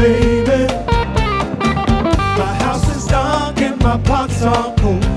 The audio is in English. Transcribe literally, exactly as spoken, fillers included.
baby. My house is dark and my pots are cold.